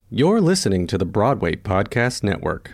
You're listening to the Broadway Podcast Network.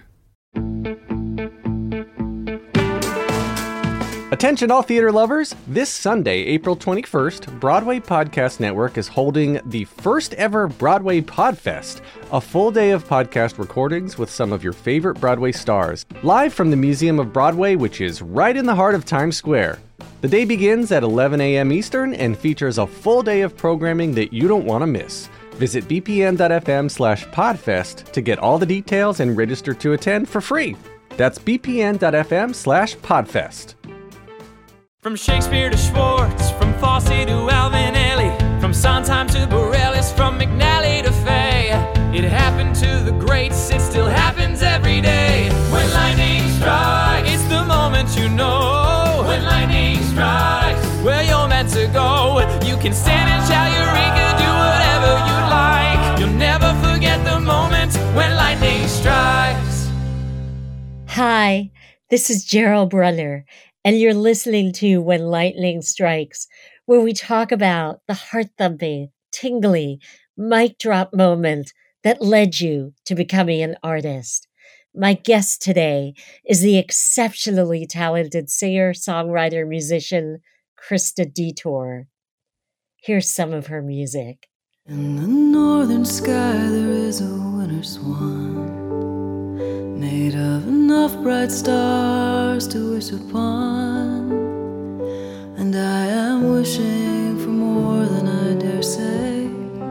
Attention all theater lovers! This Sunday, April 21st, Broadway Podcast Network is holding the first ever Broadway Podfest, a full day of podcast recordings with some of your favorite Broadway stars, live from the Museum of Broadway, which is right in the heart of Times Square. The day begins at 11 a.m. Eastern and features a full day of programming that you don't want to miss. Visit bpn.fm/podfest to get all the details and register to attend for free. That's bpn.fm/podfest. From Shakespeare to Schwartz, from Fosse to Alvinelli, from Sondheim to Bareilles, from McNally to Fay. It happened to the greats, it still happens every day. When lightning strikes, it's the moment you know. When lightning strikes, where you're meant to go. You can stand and shout Eureka, do whatever you like. You'll never forget the moment when lightning strikes. Hi, this is Gerald Brunner, and you're listening to When Lightning Strikes, where we talk about the heart-thumping, tingly, mic drop moment that led you to becoming an artist. My guest today is the exceptionally talented singer, songwriter, musician, Krista Detour. Here's some of her music. In the northern sky there is a winter swan, made of enough bright stars to wish upon. And I am wishing for more than I dare say.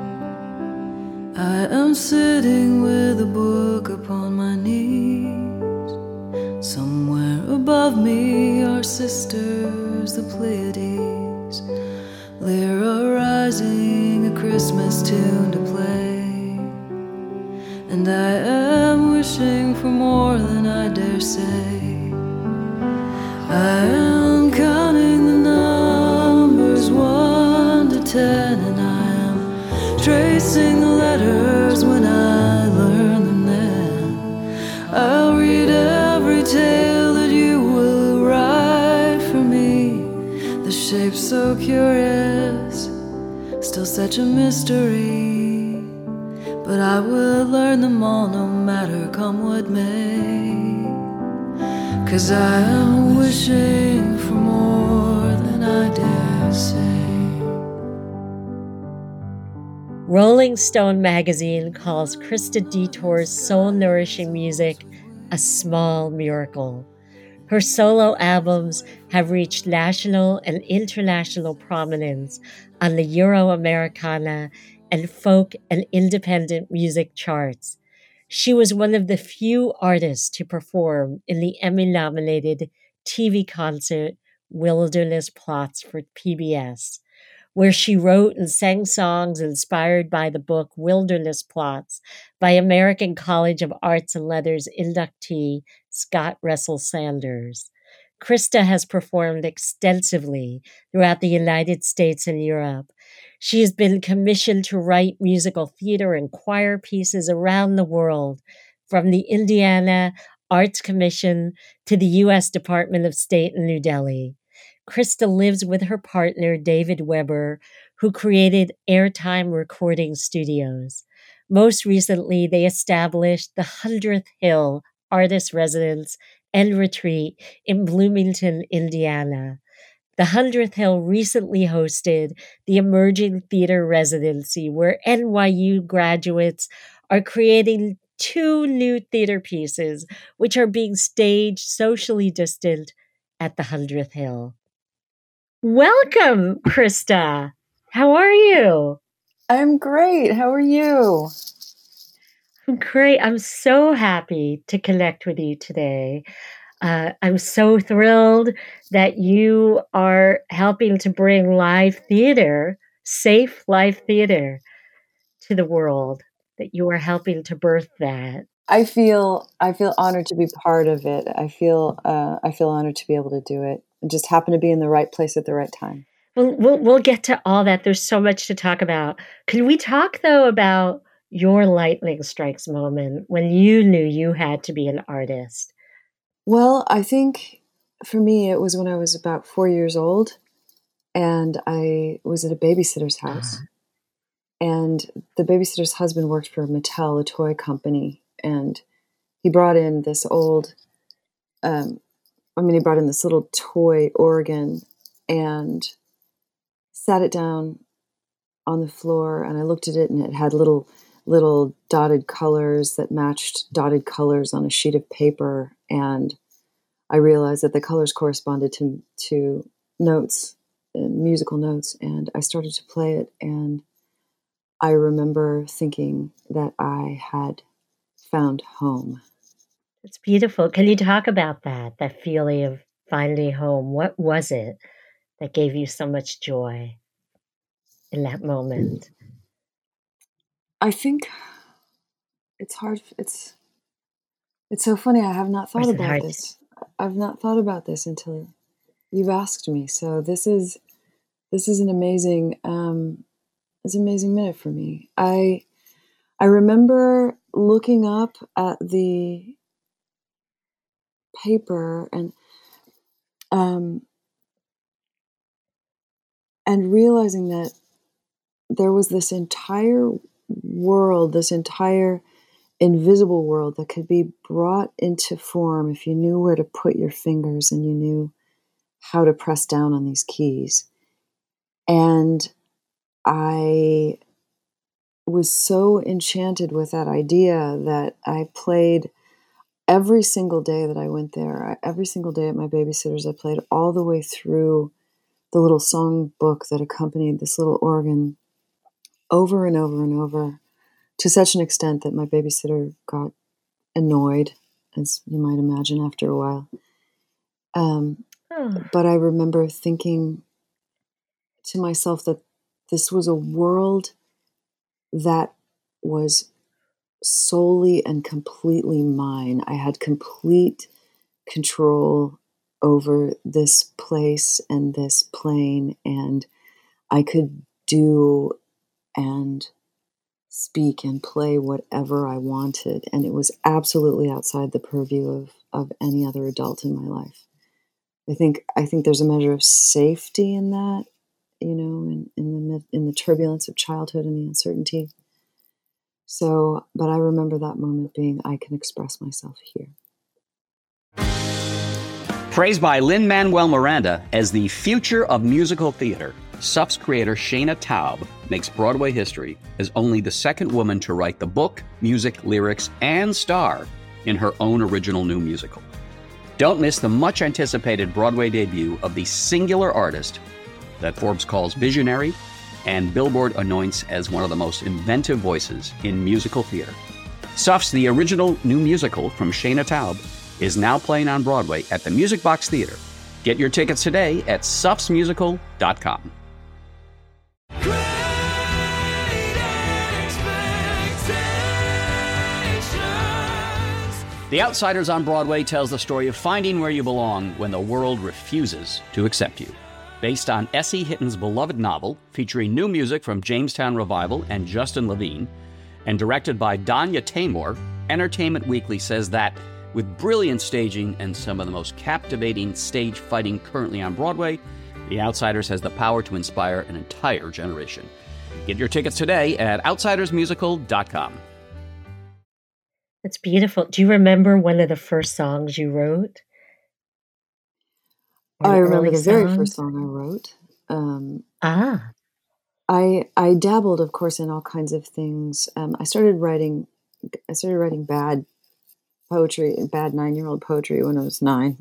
I am sitting with a book upon my knees. Somewhere above me are sisters, the Pleiades. Lyra rising, a Christmas tune to play. And I am wishing for more than I dare say. I am counting the numbers 1 to 10, and I am tracing the letters when I learn them then. I'll read every tale that you will write for me. The shape's so curious, still such a mystery. But I will learn them all no matter come what may. 'Cause I am wishing for more than I dare say. Rolling Stone magazine calls Krista Detour's soul-nourishing music a small miracle. Her solo albums have reached national and international prominence on the Euro-Americana and folk and independent music charts. She was one of the few artists to perform in the Emmy-nominated TV concert Wilderness Plots for PBS, where she wrote and sang songs inspired by the book Wilderness Plots by American College of Arts and Letters inductee Scott Russell Sanders. Krista has performed extensively throughout the United States and Europe. She has been commissioned to write musical theater and choir pieces around the world, from the Indiana Arts Commission to the U.S. Department of State in New Delhi. Krista lives with her partner, David Weber, who created Airtime Recording Studios. Most recently, they established the 100th Hill Artist Residence and Retreat in Bloomington, Indiana. The 100th Hill recently hosted the Emerging Theater Residency, where NYU graduates are creating 2 new theater pieces, which are being staged socially distant at the 100th Hill. Welcome, Krista. How are you? I'm great. How are you? I'm great. I'm so happy to connect with you today. I'm so thrilled that you are helping to bring live theater, safe live theater, to the world, that you are helping to birth that. I feel honored to be part of it. I feel honored to be able to do it. I just happen to be in the right place at the right time. Well, we'll get to all that. There's so much to talk about. Can we talk, though, about your lightning strikes moment when you knew you had to be an artist? Well, I think for me, it was when I was about 4 years old, and I was at a babysitter's house. And the babysitter's husband worked for Mattel, a toy company, and he brought in this old, he brought in this little toy organ and sat it down on the floor, and I looked at it, and it had little dotted colors that matched dotted colors on a sheet of paper, and I realized that the colors corresponded to notes, musical notes, and I started to play it, and I remember thinking that I had found home. It's beautiful. Can you talk about that feeling of finally home? What was it that gave you so much joy in that moment? I think it's hard. It's so funny. I have not thought about this. I've not thought about this until you've asked me. So this is an amazing it's an amazing minute for me. I remember looking up at the paper and realizing that there was this entire world, this entire invisible world that could be brought into form if you knew where to put your fingers and you knew how to press down on these keys. And I was so enchanted with that idea that I played every single day that I went there. Every single day at my babysitter's, I played all the way through the little song book that accompanied this little organ over and over and over, to such an extent that my babysitter got annoyed, as you might imagine, after a while. But I remember thinking to myself that this was a world that was solely and completely mine. I had complete control over this place and this plane, and I could do and speak and play whatever I wanted. And it was absolutely outside the purview of any other adult in my life. I think there's a measure of safety in that, in the turbulence of childhood and the uncertainty. So, but I remember that moment being, I can express myself here. Praised by Lin-Manuel Miranda as the future of musical theater, SUF's creator Shaina Taub makes Broadway history as only the second woman to write the book, music, lyrics, and star in her own original new musical. Don't miss the much-anticipated Broadway debut of the singular artist that Forbes calls visionary and Billboard anoints as one of the most inventive voices in musical theater. SUF's The Original New Musical from Shaina Taub is now playing on Broadway at the Music Box Theater. Get your tickets today at sufsmusical.com. The Outsiders on Broadway tells the story of finding where you belong when the world refuses to accept you. Based on S.E. Hitton's beloved novel, featuring new music from Jamestown Revival and Justin Levine, and directed by Danya Taymor, Entertainment Weekly says that, with brilliant staging and some of the most captivating stage fighting currently on Broadway, The Outsiders has the power to inspire an entire generation. Get your tickets today at outsidersmusical.com. That's beautiful. Do you remember one of the first songs you wrote? I remember the very first song I wrote. I dabbled, of course, in all kinds of things. I started writing bad poetry, bad 9-year-old poetry when I was 9,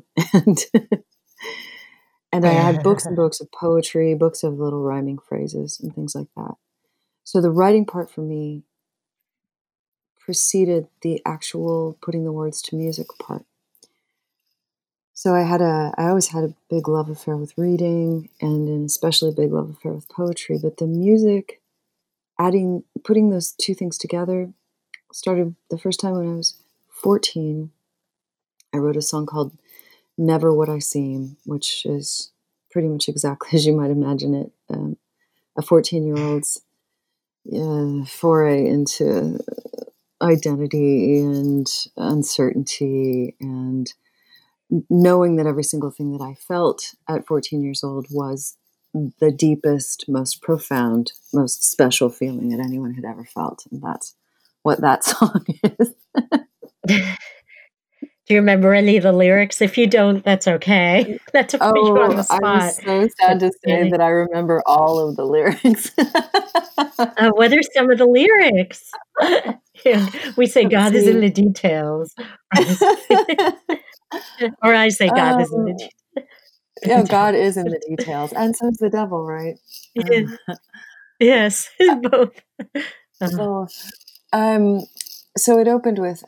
and I had books and books of poetry, books of little rhyming phrases and things like that. So the writing part for me preceded the actual putting the words to music part. So I always had a big love affair with reading, and an especially big love affair with poetry. But the music, putting those two things together, started the first time when I was 14. I wrote a song called "Never What I Seem," which is pretty much exactly as you might imagine it. A 14-year-old's foray into identity and uncertainty, and knowing that every single thing that I felt at 14 years old was the deepest, most profound, most special feeling that anyone had ever felt. And that's what that song is. Do you remember any of the lyrics? If you don't, that's okay. Not to put you on the Oh, I'm spot. so But sad to say really, that I remember all of the lyrics. what are some of the lyrics? Yeah, we say Let's God is in see. the details. Or I say God is in the Um, yeah, God is in the details, and so's the devil, right? Yeah, yes, both. Both. Um, so it opened with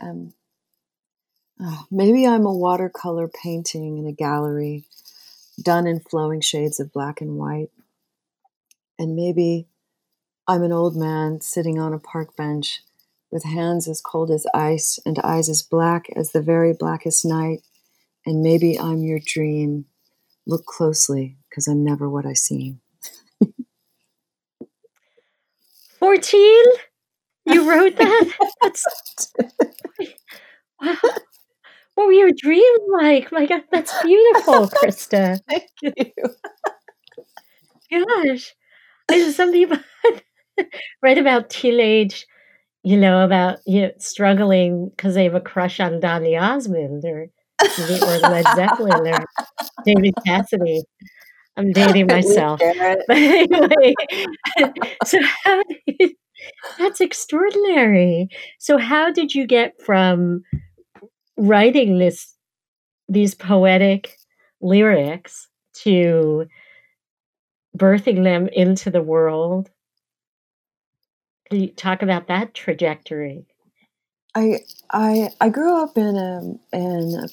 maybe I'm a watercolor painting in a gallery, done in flowing shades of black and white, and maybe I'm an old man sitting on a park bench with hands as cold as ice and eyes as black as the very blackest night, and maybe I'm your dream. Look closely, because I'm never what I seem. 14? You wrote that? That's wow. What were your dreams like? My God, that's beautiful, Krista. Thank you. Gosh. Some people write about teenage, about struggling because they have a crush on Donny Osmond or Led Zeppelin or David Cassidy. I'm dating Leif myself. Garrett. But anyway, so that's extraordinary. So how did you get from writing these poetic lyrics to birthing them into the world? Can you talk about that trajectory? I grew up in a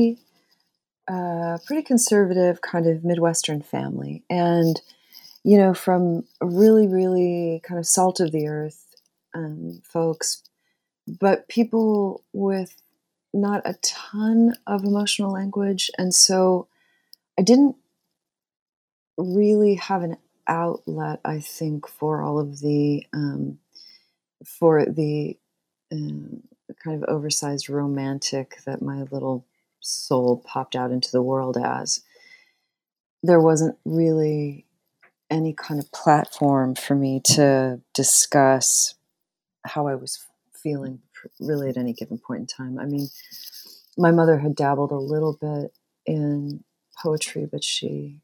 pretty conservative kind of Midwestern family, and from a really really kind of salt of the earth folks, but people with not a ton of emotional language, and so I didn't really have an outlet, I think, for all of the for the kind of oversized romantic that my little soul popped out into the world as. There wasn't really any kind of platform for me to discuss how I was feeling really at any given point in time. I mean, my mother had dabbled a little bit in poetry, but she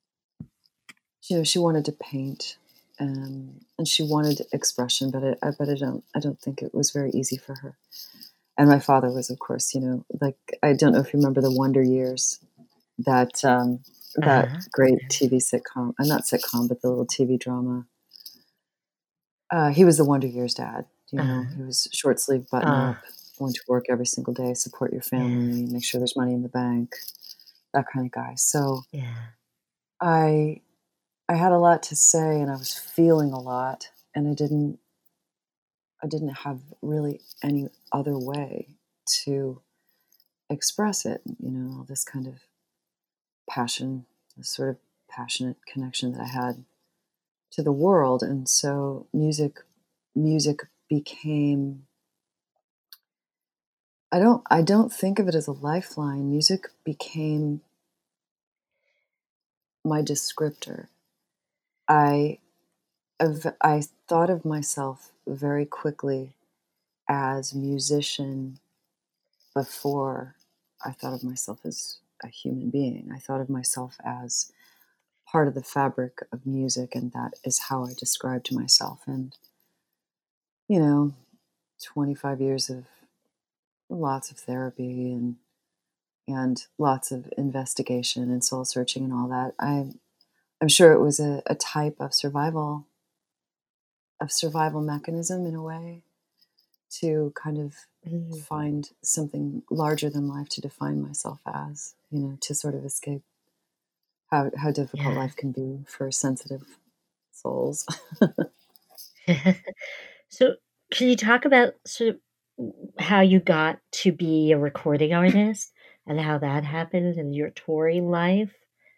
wanted to paint, and she wanted expression, but I don't think it was very easy for her. And my father was, of course, like, I don't know if you remember the Wonder Years, that Uh-huh. great TV sitcom, not sitcom, but the little TV drama. He was the Wonder Years dad. Uh-huh. He was short sleeve, button up, went to work every single day, support your family, make sure there's money in the bank, that kind of guy. So Yeah. I had a lot to say, and I was feeling a lot, and I didn't have really any other way to express it. All this kind of passion, this sort of passionate connection that I had to the world, and so music became. I don't think of it as a lifeline. Music became my descriptor. I thought of myself very quickly as musician before I thought of myself as a human being. I thought of myself as part of the fabric of music, and that is how I described myself. And 25 years of lots of therapy and lots of investigation and soul searching and all that. I'm sure it was a type of survival mechanism in a way, to kind of Mhm. find something larger than life to define myself as, to sort of escape how difficult Yeah. life can be for sensitive souls. So, can you talk about sort of how you got to be a recording artist and how that happened in your touring life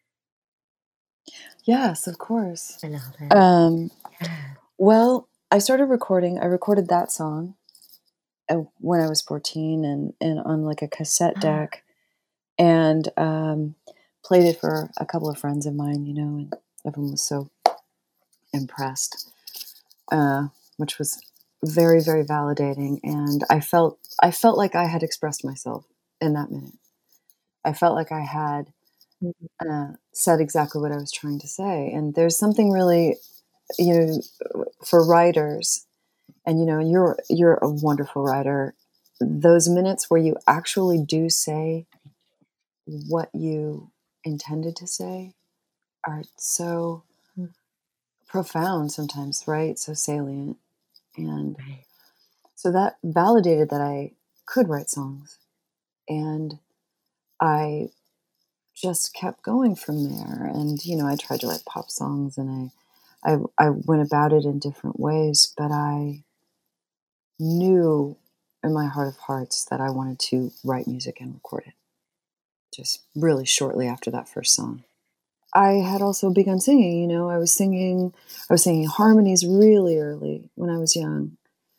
Yes, of course. and all that? Um, Yeah. well, I started recording. I recorded that song when I was 14, and on like a cassette Ah, deck, and played it for a couple of friends of mine, and Everyone was so impressed, which was very, very validating. And I felt like I had expressed myself in that minute. I felt like I had said exactly what I was trying to say. And there's something really, for writers, and you're a wonderful writer. Those minutes where you actually do say what you intended to say are so profound sometimes, right? So salient. And so that validated that I could write songs. And I just kept going from there. And, I tried to write pop songs, and I went about it in different ways, but I knew in my heart of hearts that I wanted to write music and record it, just really shortly after that first song. I had also begun singing. I was singing harmonies really early when I was young.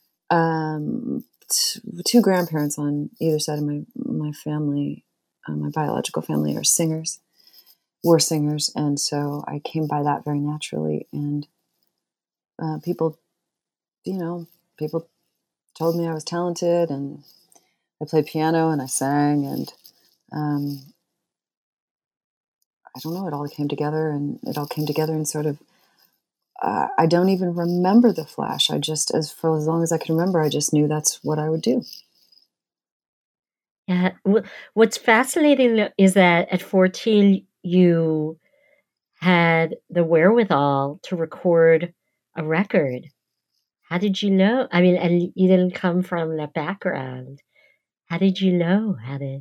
Two grandparents on either side of my family, my biological family, were singers, and so I came by that very naturally. And people told me I was talented, and I played piano and I sang, and I don't know, it all came together, and sort of, I don't even remember the flash. I just, for as long as I can remember, I just knew that's what I would do. Yeah. What's fascinating is that at 14, you had the wherewithal to record a record. How did you know? I mean, and you didn't come from that background. How did you know how to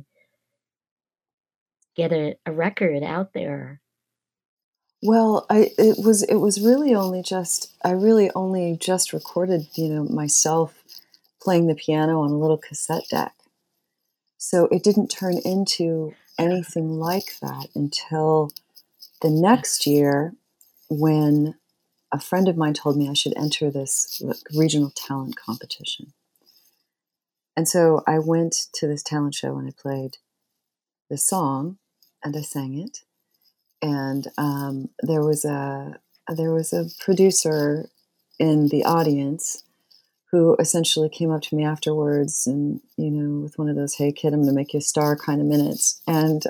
get a record out there? Well, it was really only just, I really only just recorded, myself playing the piano on a little cassette deck. So it didn't turn into anything like that until the next year, when a friend of mine told me I should enter this regional talent competition. And so I went to this talent show and I played the song and I sang it. And there was a producer in the audience who essentially came up to me afterwards, and with one of those "Hey kid, I'm going to make you a star" kind of minutes, and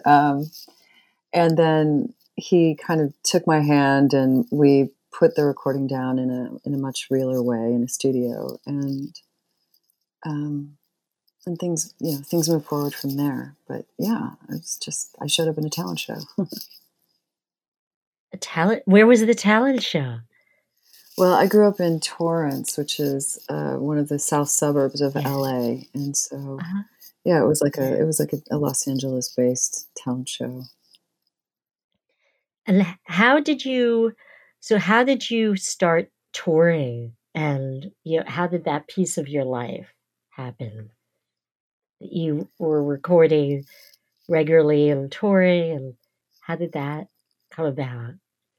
then he kind of took my hand and we put the recording down in a much realer way in a studio, and things moved forward from there. But yeah, it's just, I showed up in a talent show. Where was the talent show? Well, I grew up in Torrance, which is one of the south suburbs of LA, and so yeah, it was like a Los Angeles based talent show. And how did you start touring, and how did that piece of your life happen? You were recording regularly and touring, and how did that come about?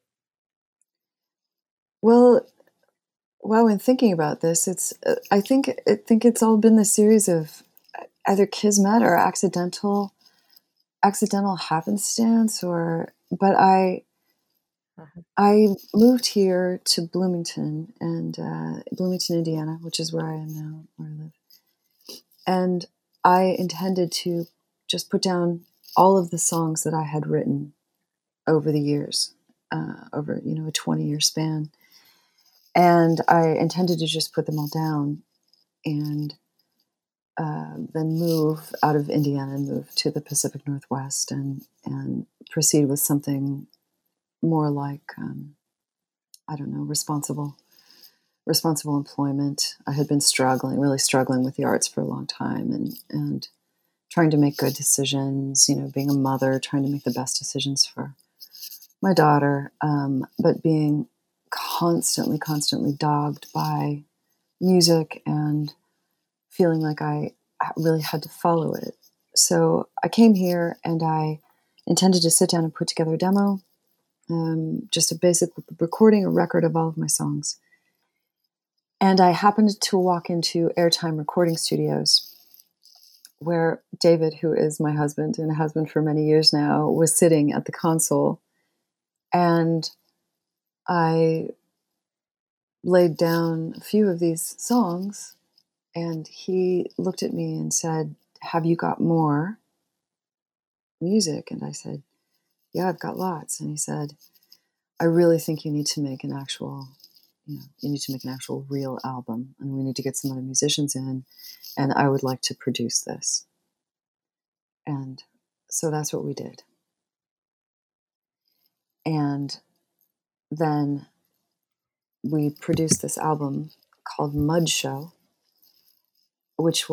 Well, when thinking about this, it's I think it's all been the series of either kismet or accidental happenstance, but I moved here to Bloomington, Indiana, which is where I am now, where I live. And I intended to just put down all of the songs that I had written over the years, over a 20-year span. And I intended to just put them all down, and then move out of Indiana and move to the Pacific Northwest, and proceed with something more like, I don't know, responsible employment. I had been really struggling with the arts for a long time, and trying to make good decisions, being a mother, trying to make the best decisions for my daughter, but being constantly dogged by music and feeling like I really had to follow it. So I came here and I intended to sit down and put together a demo, just a basic recording, a record of all of my songs. And I happened to walk into Airtime Recording Studios, where David, who is my husband and a husband for many years now, was sitting at the console. And I laid down a few of these songs, and he looked at me and said, "Have you got more music?" And I said, "Yeah, I've got lots." And he said, "I really think you need to make an actual, you need to make an actual real album, and we need to get some other musicians in, and I would like to produce this." And so that's what we did. And then we produced this album called Mud Show, which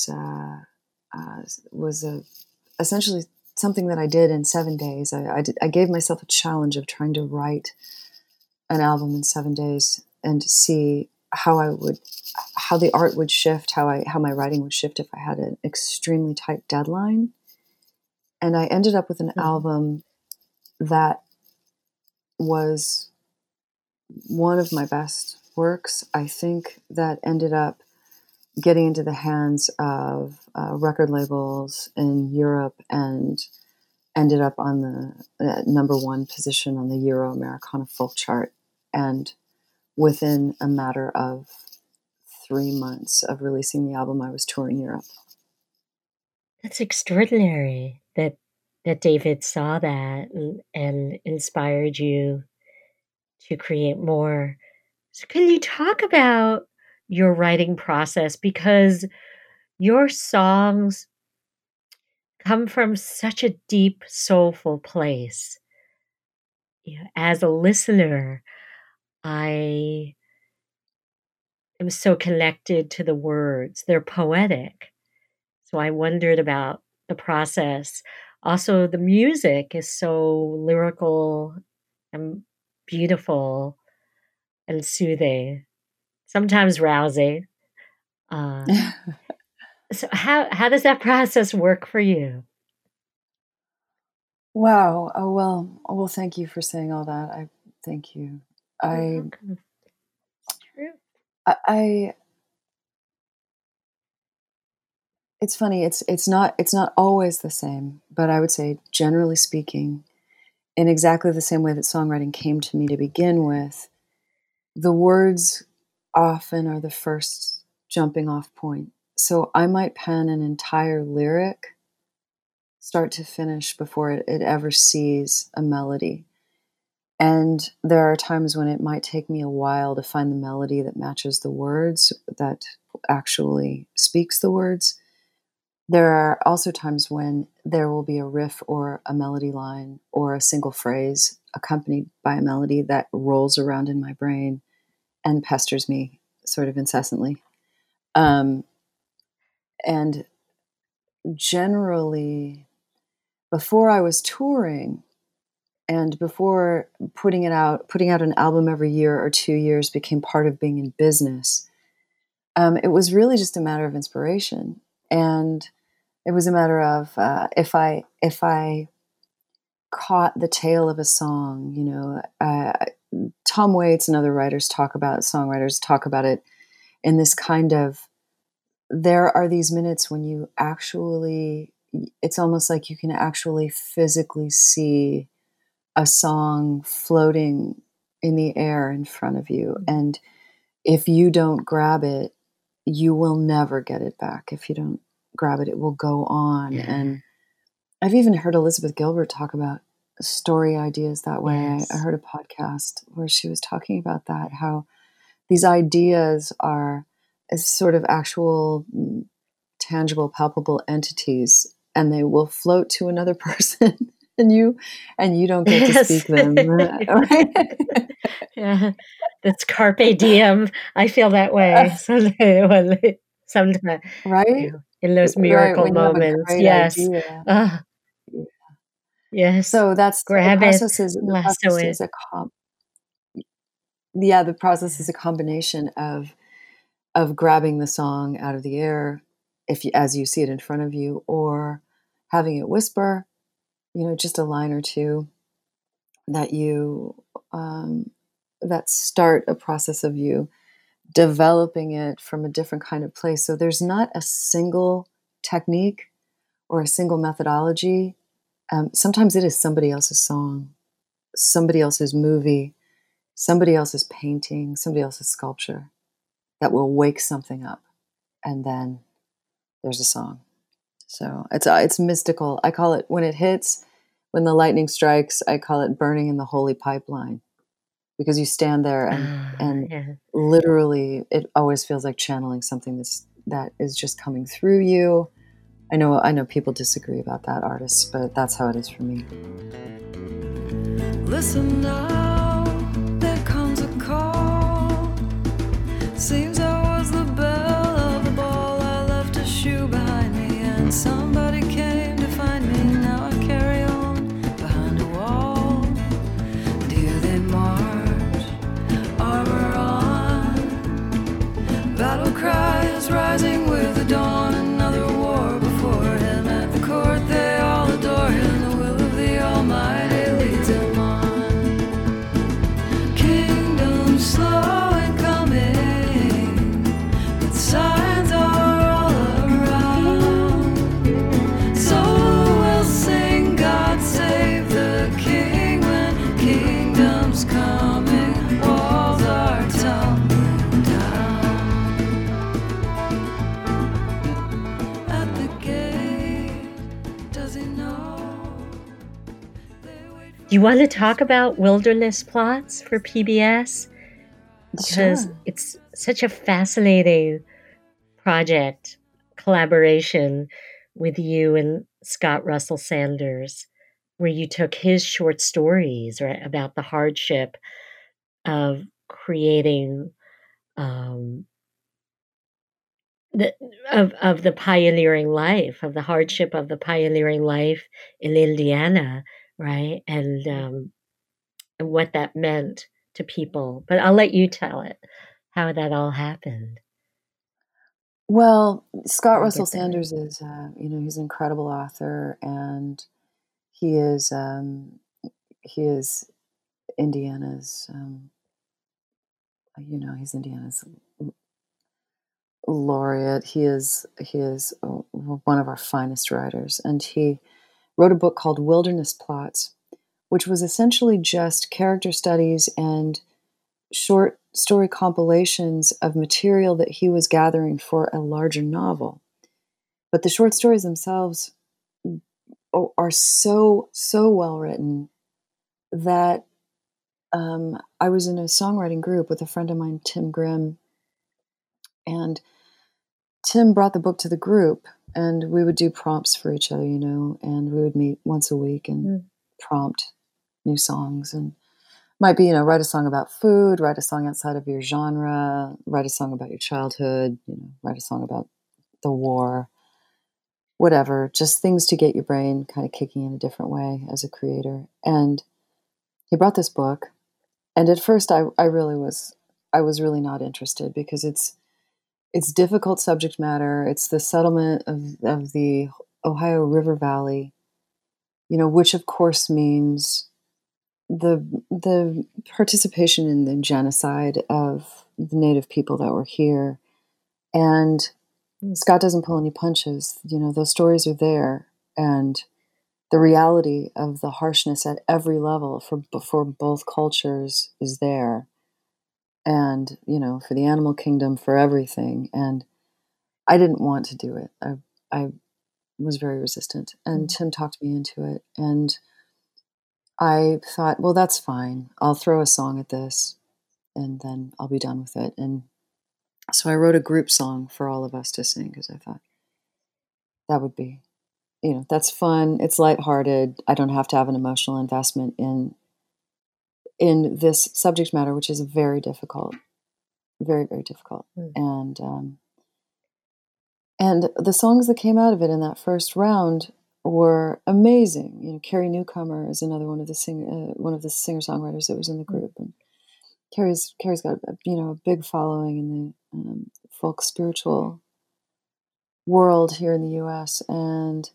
was essentially something that I did in 7 days. I gave myself a challenge of trying to write an album in 7 days and see how the art would shift, how my writing would shift if I had an extremely tight deadline. And I ended up with an album that was one of my best works. I think that ended up getting into the hands of record labels in Europe and ended up on the number one position on the Euro Americana folk chart. And within a matter of 3 months of releasing the album, I was touring Europe. That's extraordinary that David saw that and inspired you to create more. So can you talk about your writing process? Because your songs come from such a deep, soulful place. As a listener, I am so connected to the words. They're poetic. So I wondered about the process. Also, the music is so lyrical and beautiful and soothing, sometimes rousing. So how does that process work for you? Wow. Oh, well, thank you for saying all that. Thank you. You're welcome. It's true. It's funny. It's not always the same, but I would say, generally speaking, in exactly the same way that songwriting came to me to begin with, the words often are the first jumping off point. So I might pen an entire lyric start to finish before it ever sees a melody. And there are times when it might take me a while to find the melody that matches the words, that actually speaks the words. There are also times when there will be a riff or a melody line or a single phrase accompanied by a melody that rolls around in my brain and pesters me sort of incessantly. And generally, before I was touring and before putting out an album every year or 2 years became part of being in business, it was really just a matter of inspiration. And it was a matter of if I caught the tail of a song, Tom Waits and other songwriters talk about it in this kind of, there are these minutes when you actually, it's almost like you can actually physically see a song floating in the air in front of you. And if you don't grab it, you will never get it back. If you don't grab it, it will go on. Yeah. And I've even heard Elizabeth Gilbert talk about story ideas that way. Yes. I heard a podcast where she was talking about that, how these ideas are as sort of actual, tangible, palpable entities, and they will float to another person, and you don't get to speak them. Right? Yeah, that's carpe diem. I feel that way sometimes, right? In those miracle right, moments. Yes. Yes. So that's grab the process. The process is a combination of grabbing the song out of the air, as you see it in front of you, or having it whisper, just a line or two that that start a process of you developing it from a different kind of place. So there's not a single technique or a single methodology. Sometimes it is somebody else's song, somebody else's movie, somebody else's painting, somebody else's sculpture that will wake something up, and then there's a song. So it's mystical. I call it, when it hits, when the lightning strikes, I call it burning in the holy pipeline, because you stand there and Yeah. literally it always feels like channeling something that is just coming through you. I know people disagree about that, artists, but that's how it is for me. Listen now, there comes a call. Seems I was the belle of the ball. I left a shoe behind me and somebody came to find me. Now I carry on behind a wall. And here they march, armor on. Battle cry is rising with the dawn. Another war before him. At the court they all adore him. The will of the Almighty leads him on. Kingdom slow and coming, but signs are all around. So we'll sing God save the King when kingdom's coming. Walls are tumbling down. At the gate, does he know? They wait for Do you want to talk about Wilderness Plots for PBS? Because Sure. it's such a fascinating project, collaboration with you and Scott Russell Sanders, where you took his short stories, right, about the hardship of creating the of the pioneering life, of the hardship of the pioneering life in Indiana, right, and what that meant to people. But I'll let you tell it, how that all happened. Well, Scott How we Russell get there. Sanders is, he's an incredible author, and he is Indiana's, he's Indiana's laureate. He is one of our finest writers, and he wrote a book called Wilderness Plots, which was essentially just character studies and short story compilations of material that he was gathering for a larger novel. But the short stories themselves are so well written that I was in a songwriting group with a friend of mine, Tim Grimm, and Tim brought the book to the group, and we would do prompts for each other, and we would meet once a week and prompt new songs. And might be, write a song about food, write a song outside of your genre, write a song about your childhood, write a song about the war, whatever, just things to get your brain kind of kicking in a different way as a creator. And he brought this book, and at first I was really not interested, because it's difficult subject matter. It's the settlement of the Ohio River Valley, which of course means the participation in the genocide of the native people that were here. And Scott doesn't pull any punches. Those stories are there, and the reality of the harshness at every level for both cultures is there. And, for the animal kingdom, for everything. And I didn't want to do it. I was very resistant. And Tim talked me into it. And I thought, well, that's fine. I'll throw a song at this, and then I'll be done with it. And so I wrote a group song for all of us to sing, because I thought that would be, that's fun. It's lighthearted. I don't have to have an emotional investment in this subject matter, which is very difficult, very, very difficult. And the songs that came out of it in that first round were amazing. Carrie Newcomer is another one of the singer-songwriters that was in the group, and Carrie's got a big following in the folk spiritual world here in the U.S. and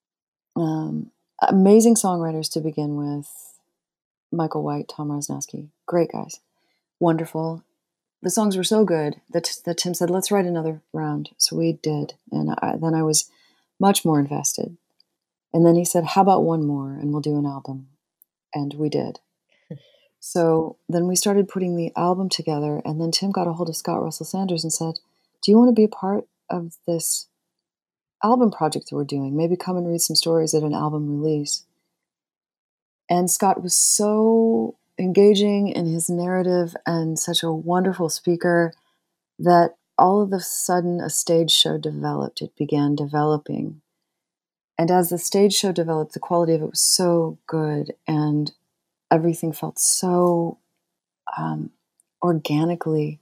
amazing songwriters to begin with. Michael White, Tom Rosnowski, great guys, wonderful. The songs were so good that Tim said, let's write another round. So we did. And then I was much more invested. And then he said, how about one more, and we'll do an album? And we did. So then we started putting the album together, and then Tim got a hold of Scott Russell Sanders and said, "Do you want to be a part of this album project that we're doing? Maybe come and read some stories at an album release." And Scott was so engaging in his narrative and such a wonderful speaker that all of a sudden a stage show developed. It began developing. And as the stage show developed, the quality of it was so good, and everything felt so organically,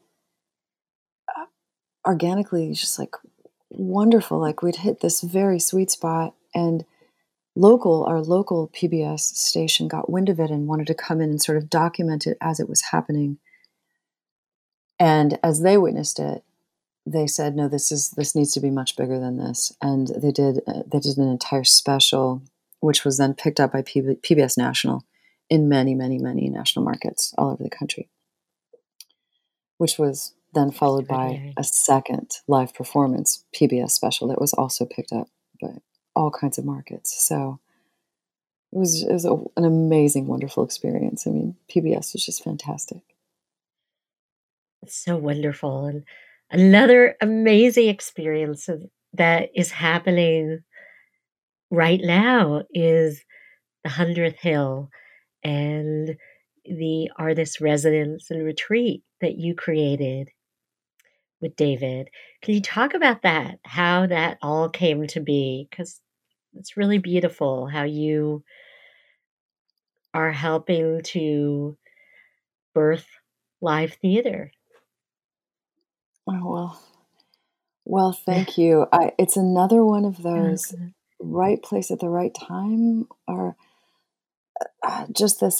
just like wonderful. Like we'd hit this very sweet spot, and our local PBS station got wind of it and wanted to come in and sort of document it as it was happening. And as they witnessed it, they said, "No, this needs to be much bigger than this." And they did an entire special, which was then picked up by PBS National in many, many, many national markets all over the country, which was then followed by a second live performance PBS special that was also picked up by all kinds of markets. So it was an amazing, wonderful experience. I mean, PBS was just fantastic. It's so wonderful. And another amazing experience that is happening right now is the 100th Hill and the artist residence and retreat that you created with David. Can you talk about that, how that all came to be? Because it's really beautiful how you are helping to birth live theater. Oh, well, thank you. It's another one of those right place at the right time, or just this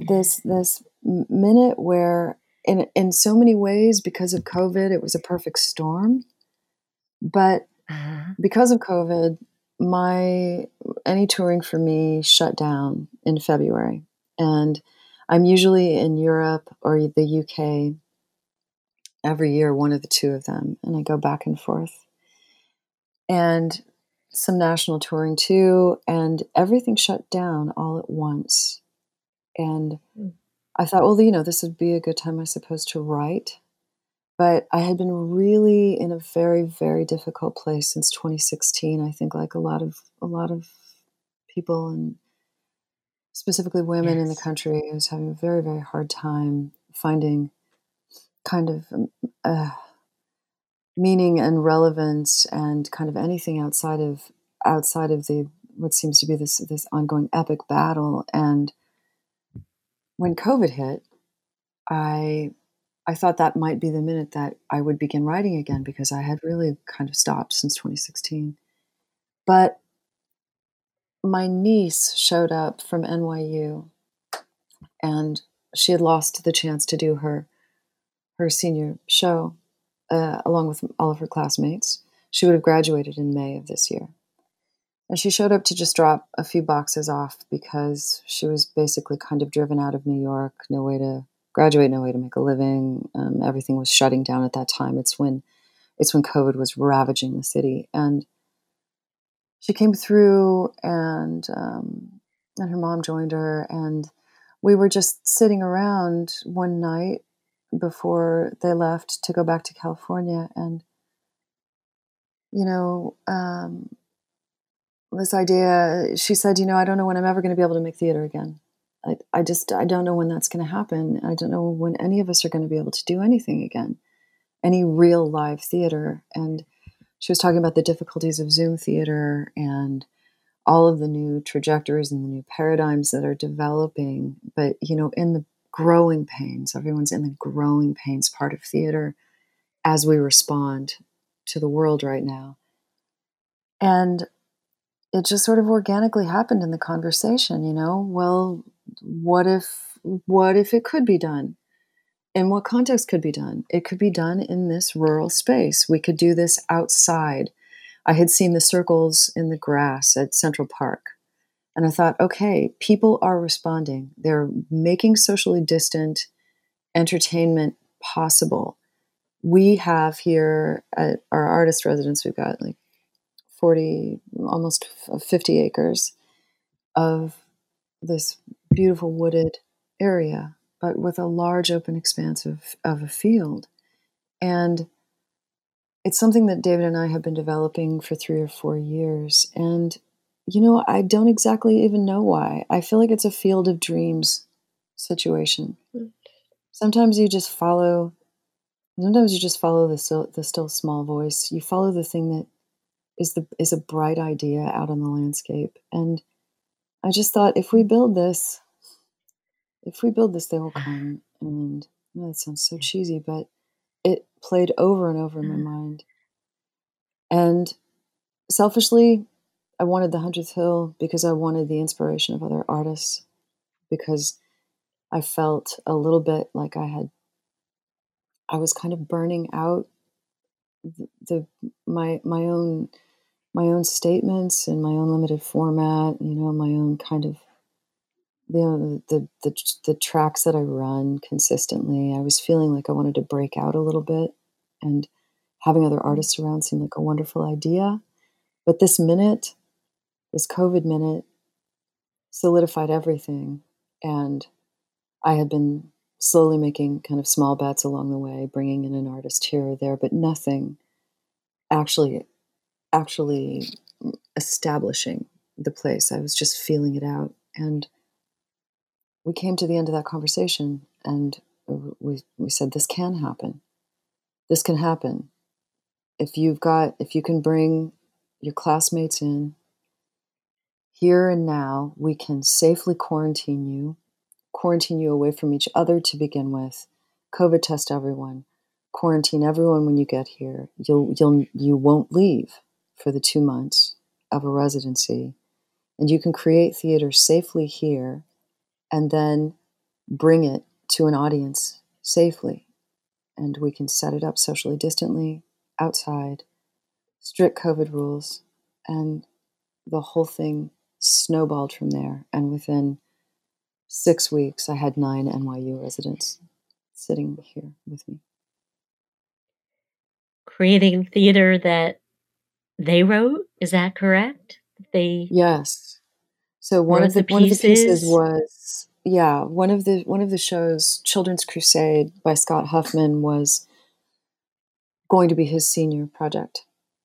minute where in so many ways, because of COVID, it was a perfect storm. But because of COVID, any touring for me shut down in February. And I'm usually in Europe or the UK every year, one of the two of them, and I go back and forth. And some national touring too, and everything shut down all at once. And I thought, well, this would be a good time, I suppose, to write. But I had been really in a very, very difficult place since 2016. I think, like a lot of people, and specifically women in the country, I was having a very, very hard time finding kind of meaning and relevance and kind of anything outside of the what seems to be this ongoing epic battle. And when COVID hit, I thought that might be the minute that I would begin writing again, because I had really kind of stopped since 2016. But my niece showed up from NYU, and she had lost the chance to do her senior show along with all of her classmates. She would have graduated in May of this year. And she showed up to just drop a few boxes off because she was basically kind of driven out of New York, no way to graduate, no way to make a living. Everything was shutting down at that time. It's when COVID was ravaging the city. And she came through, and her mom joined her, and we were just sitting around one night before they left to go back to California. And, this idea, she said, I don't know when I'm ever going to be able to make theater again. I don't know when that's going to happen. I don't know when any of us are going to be able to do anything again, any real live theater. And she was talking about the difficulties of Zoom theater and all of the new trajectories and the new paradigms that are developing. But, in the growing pains, everyone's in the growing pains part of theater as we respond to the world right now. And it just sort of organically happened in the conversation, well, what if it could be done? In what context could be done? It could be done in this rural space. We could do this outside. I had seen the circles in the grass at Central Park, and I thought, okay, people are responding. They're making socially distant entertainment possible. We have here at our artist residence, we've got like 40, almost 50 acres of this beautiful wooded area. but with a large open expanse of a field. And it's something that David and I have been developing for 3 or 4 years. And, I don't exactly even know why. I feel like it's a field of dreams situation. Sometimes you just follow the still small voice. You follow the thing that is a bright idea out on the landscape. And I just thought, if we build this, they will come. And that sounds so cheesy, but it played over and over in my mind. And selfishly, I wanted the 100th Hill because I wanted the inspiration of other artists, because I felt a little bit like I was kind of burning out my own statements in my own limited format, my own kind of the tracks that I run consistently. I was feeling like I wanted to break out a little bit, and having other artists around seemed like a wonderful idea. But this COVID minute, solidified everything. And I had been slowly making kind of small bets along the way, bringing in an artist here or there, but nothing actually establishing the place. I was just feeling it out. And we came to the end of that conversation, and we said, this can happen. This can happen. If you can bring your classmates in here and now, we can safely quarantine you away from each other to begin with, COVID test everyone, quarantine everyone when you get here. You won't leave for the 2 months of a residency, and you can create theater safely here, and then bring it to an audience safely. And we can set it up socially distantly, outside, strict COVID rules, and the whole thing snowballed from there. And within 6 weeks, I had 9 NYU residents sitting here with me. Creating theater that they wrote, is that correct? They Yes. So one of the pieces was one of the shows, Children's Crusade by Scott Huffman, was going to be his senior project.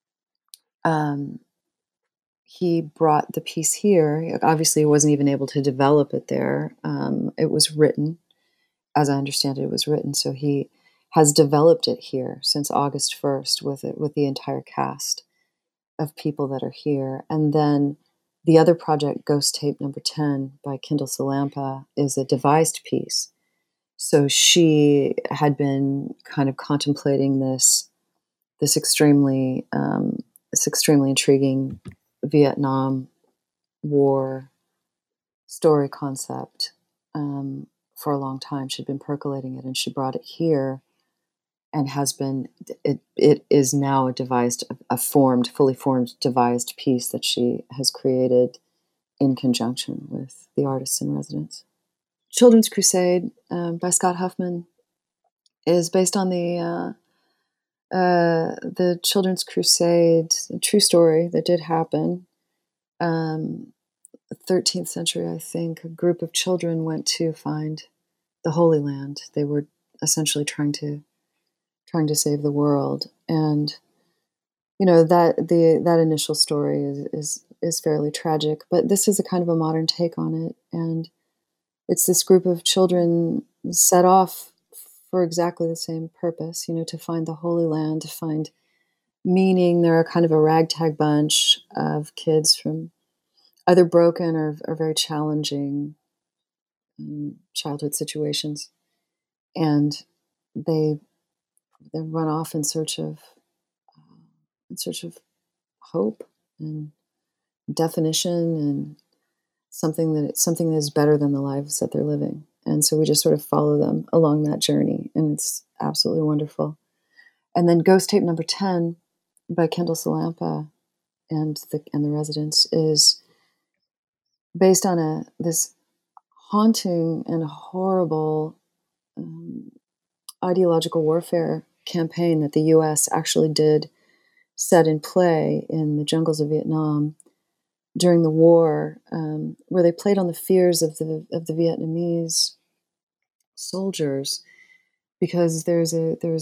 He brought the piece here. Obviously, he wasn't even able to develop it there. It was written, as I understand it was written. So he has developed it here since August 1st with the entire cast of people that are here. And then the other project, Ghost Tape Number 10 by Kendall Salampa, is a devised piece. So she had been kind of contemplating this extremely intriguing Vietnam War story concept for a long time. She'd been percolating it, and she brought it here, and it is now a fully formed devised piece that she has created in conjunction with the artists in residence. Children's Crusade by Scott Huffman is based on the Children's Crusade, a true story that did happen. 13th century, I think, a group of children went to find the Holy Land. They were essentially trying to save the world, and that initial story is fairly tragic. But this is a kind of a modern take on it, and it's this group of children set off for exactly the same purpose, to find the Holy Land, to find meaning. They're a kind of a ragtag bunch of kids from either broken or very challenging childhood situations, and they run off in search of hope and definition and something that is better than the lives that they're living. And so we just sort of follow them along that journey, and it's absolutely wonderful. And then Ghost Tape Number 10 by Kendall Salampa and the Residents is based on this haunting and horrible ideological warfare campaign that the U.S. actually did set in play in the jungles of Vietnam during the war, where they played on the fears of the Vietnamese soldiers, because there's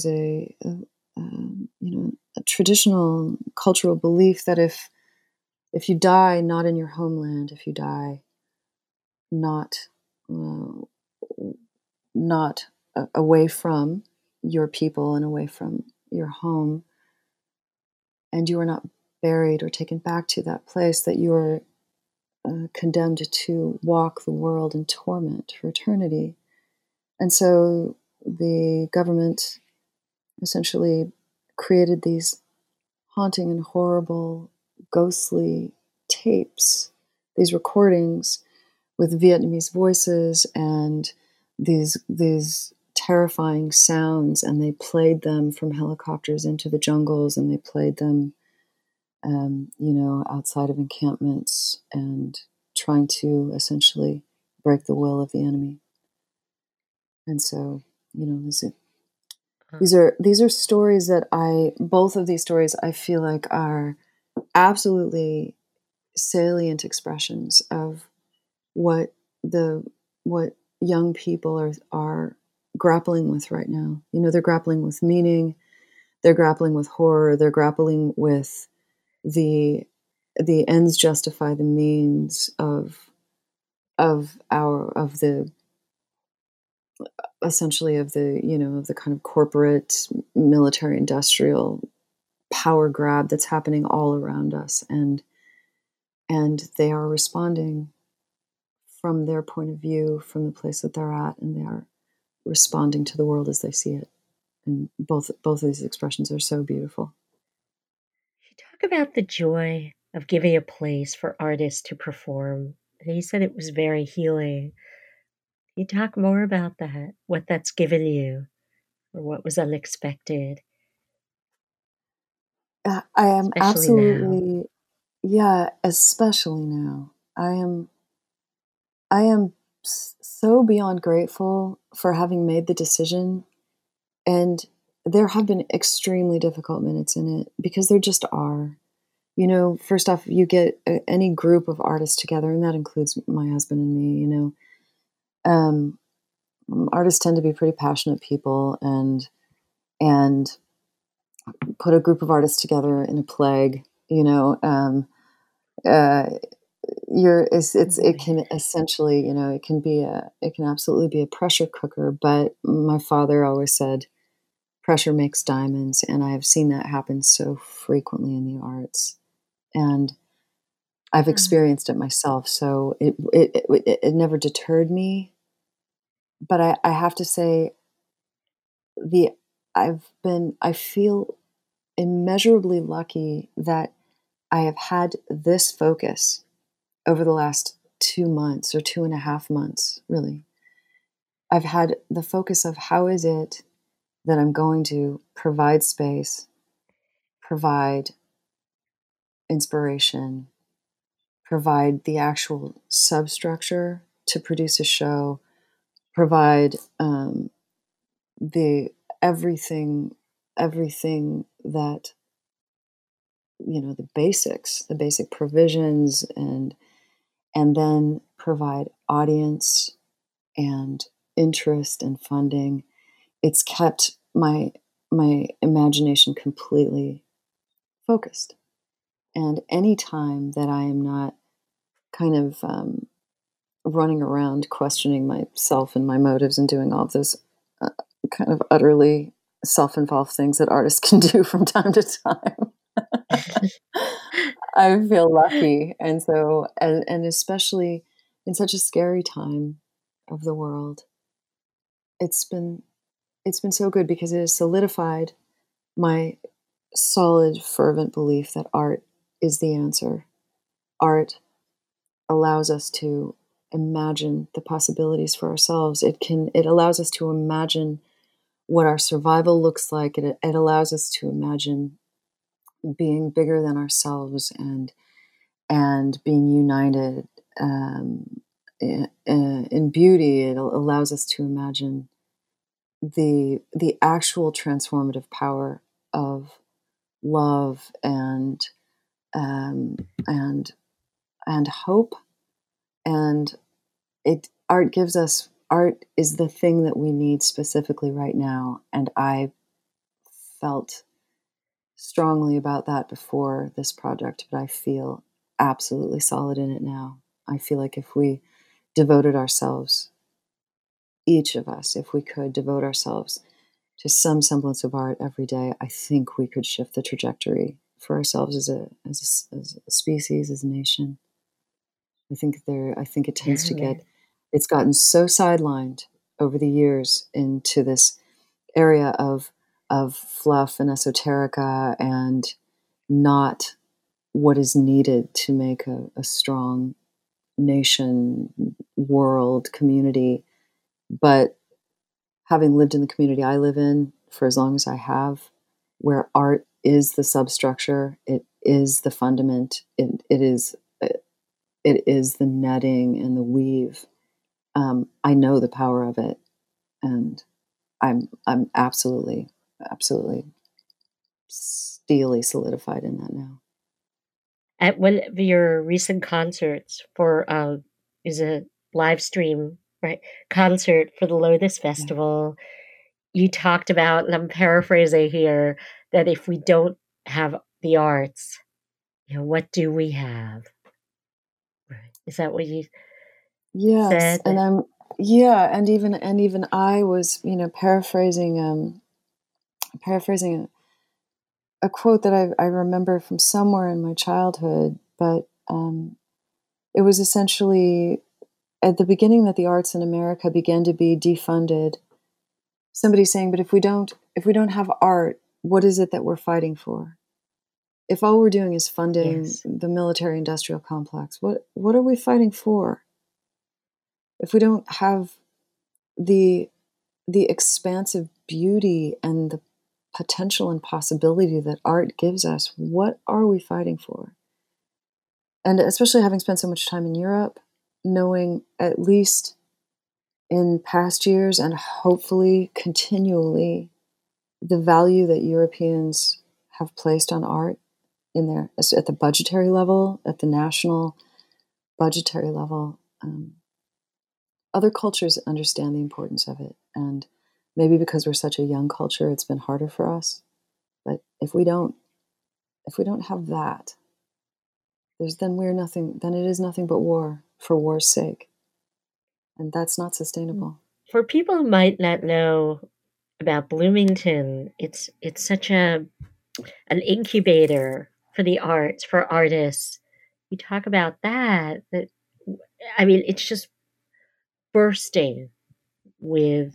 a traditional cultural belief that if you die not in your homeland, if you die not uh, not away from your people and away from your home, and you are not buried or taken back to that place, that you are condemned to walk the world in torment for eternity. And so the government essentially created these haunting and horrible, ghostly tapes, these recordings with Vietnamese voices and these terrifying sounds, and they played them from helicopters into the jungles, and they played them, outside of encampments, and trying to essentially break the will of the enemy. And so, these are stories that both of these stories I feel like are absolutely salient expressions of what young people are grappling with right now. They're grappling with meaning, they're grappling with horror, they're grappling with the ends justify the means of the essentially of the kind of corporate military industrial power grab that's happening all around us, and they are responding from their point of view, from the place that they're at, and they are responding to the world as they see it. And both of these expressions are so beautiful. You talk about the joy of giving a place for artists to perform. And you said it was very healing. Can you talk more about that, what that's given you, or what was unexpected? I am Especially absolutely, yeah, especially now. I am so beyond grateful for having made the decision. And there have been extremely difficult minutes in it, because there just are. First off, you get any group of artists together, and that includes my husband and me. Artists tend to be pretty passionate people, and put a group of artists together in a plague. Uh, it can essentially, it can absolutely be a pressure cooker. But my father always said, pressure makes diamonds, and I have seen that happen so frequently in the arts, and I've experienced it myself. So it never deterred me. But I have to say, I feel immeasurably lucky that I have had this focus over the last 2 months, or 2.5 months, really. I've had the focus of, how is it that I'm going to provide space, provide inspiration, provide the actual substructure to produce a show, provide the everything that, the basics, the basic provisions, and then provide audience and interest and funding. It's kept my imagination completely focused. And any time that I am not kind of running around questioning myself and my motives, and doing all of those kind of utterly self-involved things that artists can do from time to time, I feel lucky. And so, and especially in such a scary time of the world, it's been so good, because it has solidified my solid, fervent belief that art is the answer. Art allows us to imagine the possibilities for ourselves. It allows us to imagine what our survival looks like. It allows us to imagine being bigger than ourselves, and being united in beauty. It allows us to imagine the actual transformative power of love, and hope. And art gives us art is the thing that we need specifically right now. And I felt strongly about that before this project, but I feel absolutely solid in it now. I feel like if we devoted ourselves, each of us, if we could devote ourselves to some semblance of art every day, I think we could shift the trajectory for ourselves as a species, as a nation. I think it tends to get, it's gotten so sidelined over the years into this area of fluff and esoterica, and not what is needed to make a strong nation, world, community. But having lived in the community I live in for as long as I have, where art is the substructure, it is the fundament, it is the netting and the weave. I know the power of it, and I'm absolutely steely solidified in that now. At one of your recent concerts for is a live stream, right, concert for the Lotus Festival, you talked about, and I'm paraphrasing here, that if we don't have the arts, what do we have? Right. Is that what you Yes, said? and and even I was, paraphrasing a quote that I remember from somewhere in my childhood, but it was essentially at the beginning that the arts in America began to be defunded. Somebody saying, "But if we don't have art, what is it that we're fighting for? If all we're doing is funding Yes. the military-industrial complex, what are we fighting for? If we don't have the expansive beauty and the potential and possibility that art gives us, what are we fighting for?" And especially having spent so much time in Europe, knowing at least in past years and hopefully continually the value that Europeans have placed on art in their, at the budgetary level, at the national budgetary level. Other cultures understand the importance of it, and maybe because we're such a young culture, it's been harder for us. But if we don't have that, then it is nothing but war for war's sake, and that's not sustainable. For people who might not know about Bloomington, it's such an incubator for the arts, for artists. You talk about that. I mean, it's just bursting with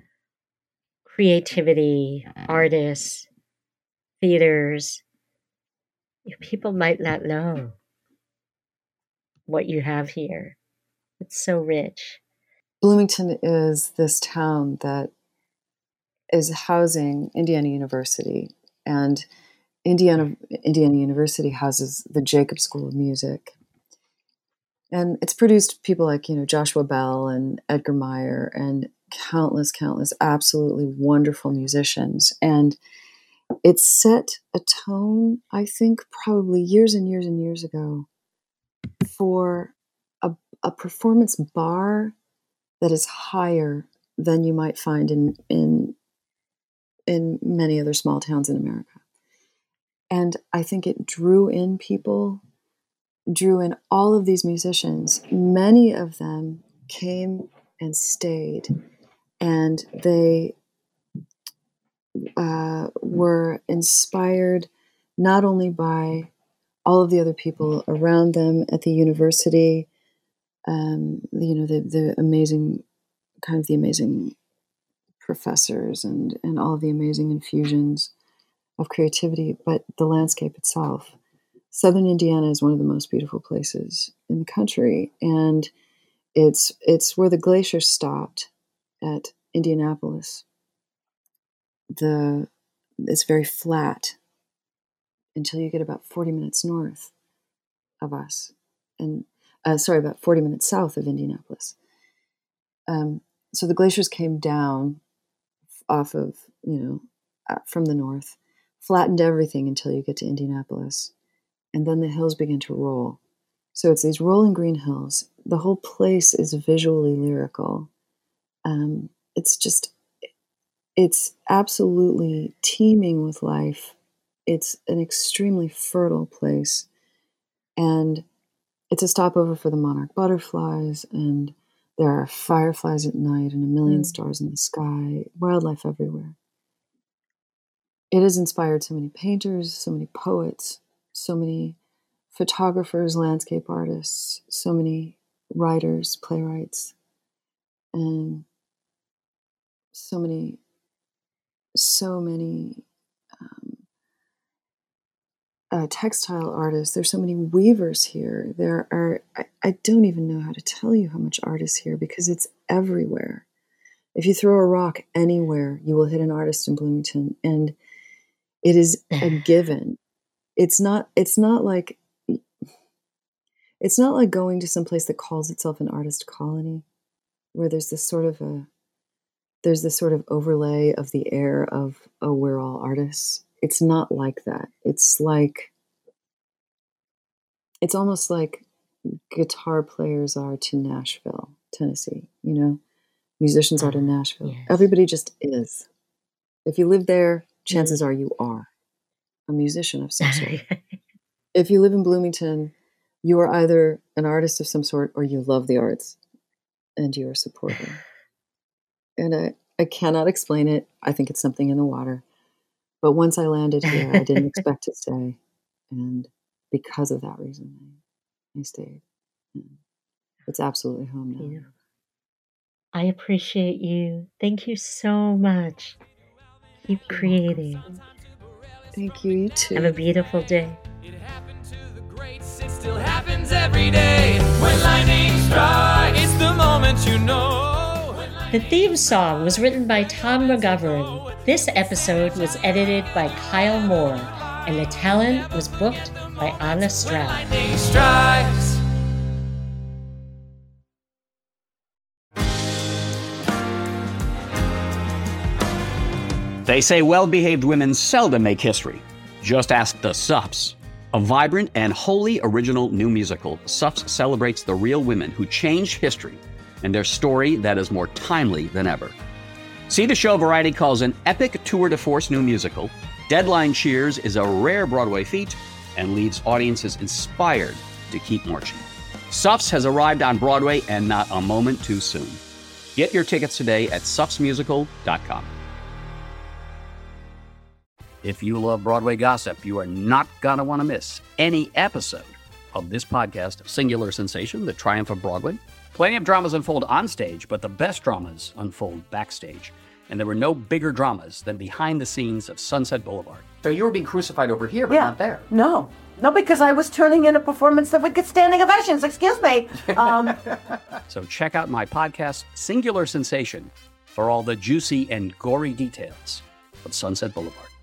creativity, artists, theaters. People might not know what you have here. It's so rich. Bloomington is this town that is housing Indiana University, and Indiana University houses the Jacob School of Music. And it's produced people like, Joshua Bell and Edgar Meyer and countless absolutely wonderful musicians. And it set a tone, I think, probably years and years and years ago, for a performance bar that is higher than you might find in many other small towns in America. And I think it drew in all of these musicians. Many of them came and stayed, and they were inspired not only by all of the other people around them at the university, the amazing professors and all of the amazing infusions of creativity, but the landscape itself. Southern Indiana is one of the most beautiful places in the country, and it's where the glacier stopped at Indianapolis. It's very flat until you get about 40 minutes north of us, and about 40 minutes south of Indianapolis. So the glaciers came down off of, from the north, flattened everything until you get to Indianapolis. And then the hills begin to roll. So it's these rolling green hills. The whole place is visually lyrical. It's absolutely teeming with life. It's an extremely fertile place. And it's a stopover for the monarch butterflies, and there are fireflies at night and a million stars in the sky, wildlife everywhere. It has inspired so many painters, so many poets, so many photographers, landscape artists, so many writers, playwrights, and so many textile artists. There's so many weavers here. There are, I don't even know how to tell you how much art is here because it's everywhere. If you throw a rock anywhere, you will hit an artist in Bloomington, and it is a given. It's not like going to some place that calls itself an artist colony, where there's this sort of overlay of the air of, oh, we're all artists. It's not like that. It's almost like guitar players are to Nashville, Tennessee, musicians are to Nashville. Yes. Everybody just is. If you live there, chances are you are a musician of some sort. If you live in Bloomington, you are either an artist of some sort or you love the arts and you are supporting. And I cannot explain it. I think it's something in the water. But once I landed here, I didn't expect to stay. And because of that reason, I stayed. And it's absolutely home now. Yeah. I appreciate you. Thank you so much. Keep creating. Thank you. You too. Have a beautiful day. It happened to the greats, it still happens every day. When lightning strikes, it's the moment you know. The theme song was written by Tom McGovern. This episode was edited by Kyle Moore, and the talent was booked by Anna Stroud. Lightning strikes. They say well-behaved women seldom make history. Just ask the Suffs. A vibrant and wholly original new musical, Suffs celebrates the real women who changed history and their story that is more timely than ever. See the show Variety calls an epic tour de force new musical. Deadline cheers is a rare Broadway feat and leaves audiences inspired to keep marching. Suffs has arrived on Broadway and not a moment too soon. Get your tickets today at suffsmusical.com. If you love Broadway gossip, you are not going to want to miss any episode of this podcast, Singular Sensation, The Triumph of Broadway. Plenty of dramas unfold on stage, but the best dramas unfold backstage. And there were no bigger dramas than behind the scenes of Sunset Boulevard. So you were being crucified over here, but not there. No, because I was turning in a performance that would get standing ovations. Excuse me. So check out my podcast, Singular Sensation, for all the juicy and gory details of Sunset Boulevard.